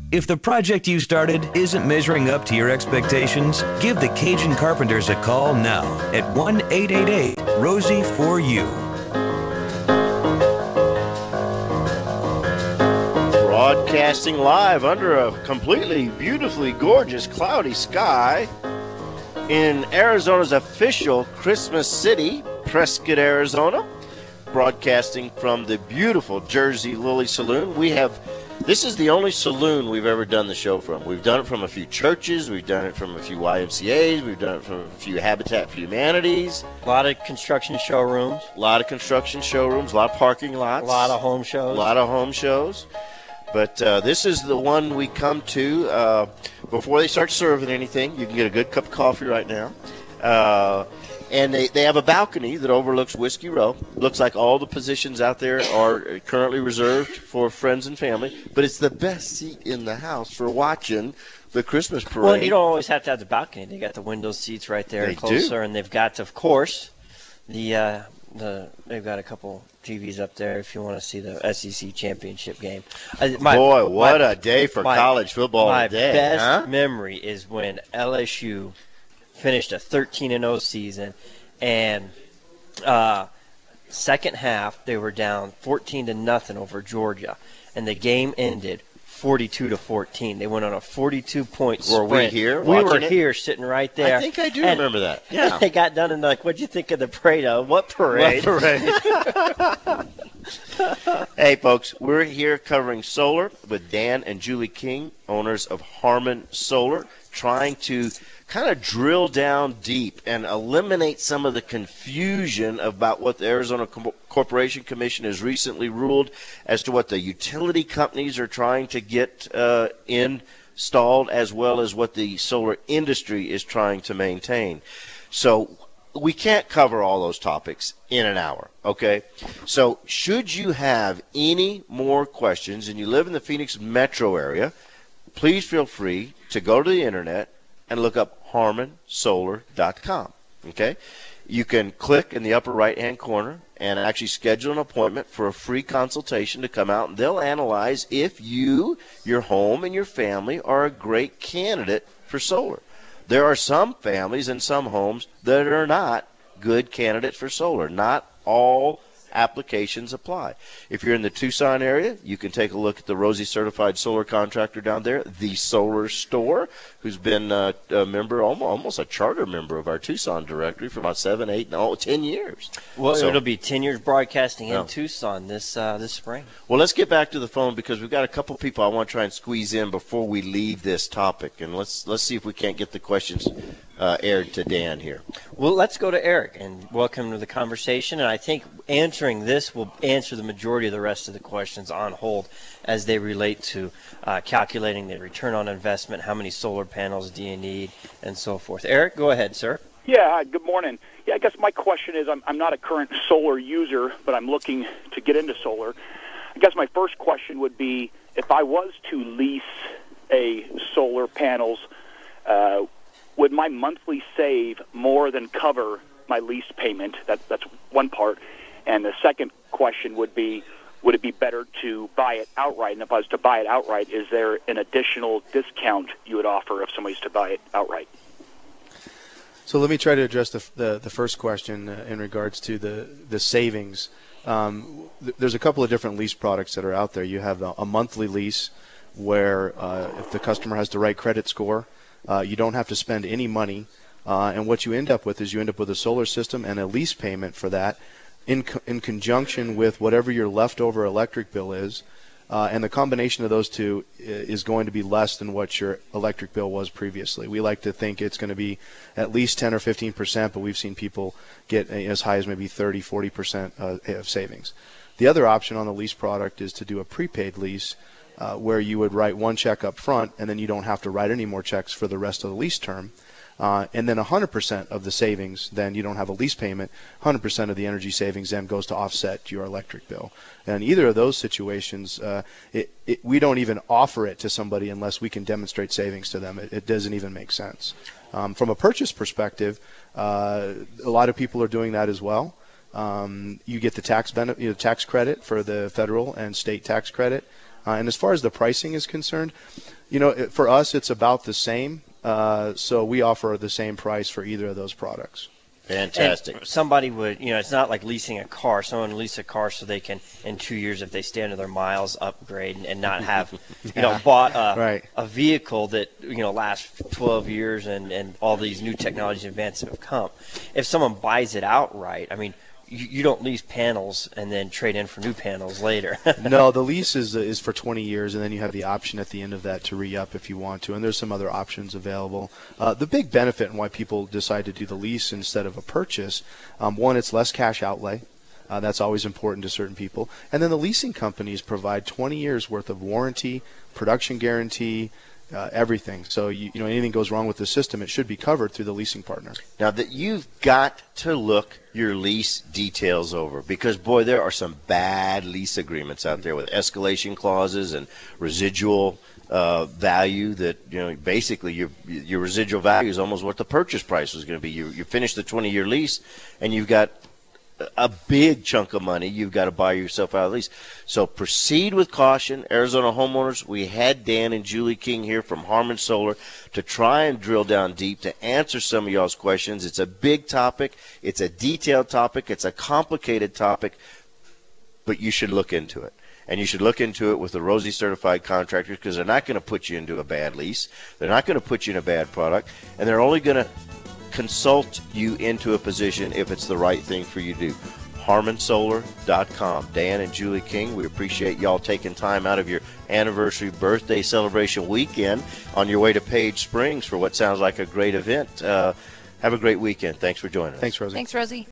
If the project you started isn't measuring up to your expectations, give the Cajun Carpenters a call now at 1-888-ROSIE-4U. Broadcasting live under a completely beautifully gorgeous cloudy sky in Arizona's official Christmas city, Prescott, Arizona. Broadcasting from the beautiful Jersey Lily Saloon. This is the only saloon we've ever done the show from. We've done it from a few churches. We've done it from a few YMCAs. We've done it from a few Habitat for Humanities. A lot of construction showrooms. A lot of parking lots. A lot of home shows. But this is the one we come to before they start serving anything. You can get a good cup of coffee right now. And they have a balcony that overlooks Whiskey Row. Looks like all the positions out there are currently reserved for friends and family. But it's the best seat in the house for watching the Christmas parade. Well, you don't always have to have the balcony. They got the window seats right there closer. And they've got, of course, they've got a couple TVs up there if you want to see the SEC championship game. What a day for college football today. My best memory is when LSU finished a 13-0 season, and second half they were down 14-0 over Georgia, and the game ended 42-14. They went on a 42-point sprint. Were we here? We were here, sitting right there. I think I do remember that. Yeah. They got done and like, what'd you think of the parade? What parade? Hey, folks, we're here covering solar with Dan and Julie King, owners of Harmon Solar, trying to kind of drill down deep and eliminate some of the confusion about what the Arizona Corporation Commission has recently ruled as to what the utility companies are trying to get installed, as well as what the solar industry is trying to maintain. So we can't cover all those topics in an hour, okay? So should you have any more questions and you live in the Phoenix metro area, please feel free to go to the internet and look up HarmonSolar.com, okay? You can click in the upper right-hand corner and actually schedule an appointment for a free consultation to come out, and they'll analyze if you, your home, and your family are a great candidate for solar. There are some families and some homes that are not good candidates for solar. Not all applications apply. If you're in the Tucson area, you can take a look at the Rosie Certified Solar Contractor down there, The Solar Store, who's been a member, almost a charter member of our Tucson directory for about 7, 8, 10 years. Well, so it'll be 10 years broadcasting in Tucson this spring. Well, let's get back to the phone because we've got a couple people I want to try and squeeze in before we leave this topic, and let's see if we can't get the questions aired to Dan here. Well, let's go to Eric and welcome to the conversation. And I think answering this will answer the majority of the rest of the questions on hold as they relate to calculating the return on investment, how many solar panels do you need, and so forth. Eric, go ahead, sir. Yeah, hi, good morning. Yeah, I guess my question is I'm not a current solar user, but I'm looking to get into solar. I guess my first question would be if I was to lease a solar panels, would my monthly save more than cover my lease payment? That's one part. And the second question would be, would it be better to buy it outright? And if I was to buy it outright, is there an additional discount you would offer if somebody's to buy it outright? So let me try to address the first question in regards to the savings. There's a couple of different lease products that are out there. You have a monthly lease where if the customer has the right credit score, you don't have to spend any money, and what you end up with is you end up with a solar system and a lease payment for that in conjunction with whatever your leftover electric bill is, and the combination of those two is going to be less than what your electric bill was previously. We like to think it's going to be at least 10 or 15%, but we've seen people get as high as maybe 30, 40% of savings. The other option on the lease product is to do a prepaid lease, where you would write one check up front and then you don't have to write any more checks for the rest of the lease term. And then 100% of the savings, then you don't have a lease payment, 100% of the energy savings then goes to offset your electric bill. And either of those situations, we don't even offer it to somebody unless we can demonstrate savings to them. It doesn't even make sense. From a purchase perspective, a lot of people are doing that as well. You get the tax benefit, tax credit for the federal and state tax credit. And as far as the pricing is concerned, for us it's about the same. So we offer the same price for either of those products. Fantastic. And somebody would, it's not like leasing a car. Someone would lease a car so they can, in 2 years, if they stay under their miles, upgrade and not have, bought a vehicle that, lasts 12 years and all these new technologies and advances have come. If someone buys it outright, I mean, you don't lease panels and then trade in for new panels later. No, the lease is for 20 years, and then you have the option at the end of that to re-up if you want to, and there's some other options available. The big benefit and why people decide to do the lease instead of a purchase, one, it's less cash outlay. That's always important to certain people. And then the leasing companies provide 20 years worth of warranty, production guarantee, everything. So anything goes wrong with the system, it should be covered through the leasing partner. Now that you've got to look your lease details over, because boy, there are some bad lease agreements out there with escalation clauses and residual value that basically your residual value is almost what the purchase price was going to be. You finish the 20-year lease and you've got a big chunk of money you've got to buy yourself out of the lease. So proceed with caution. Arizona homeowners, we had Dan and Julie King here from Harmon Solar to try and drill down deep to answer some of y'all's questions. It's a big topic. It's a detailed topic. It's a complicated topic, but you should look into it. And you should look into it with the Rosie certified contractors, because they're not going to put you into a bad lease. They're not going to put you in a bad product, and they're only going to consult you into a position if it's the right thing for you to do. HarmonSolar.com. Dan and Julie King, we appreciate y'all taking time out of your anniversary birthday celebration weekend on your way to Page Springs for what sounds like a great event. Have a great weekend. Thanks for joining us. Thanks, Rosie. Thanks, Rosie.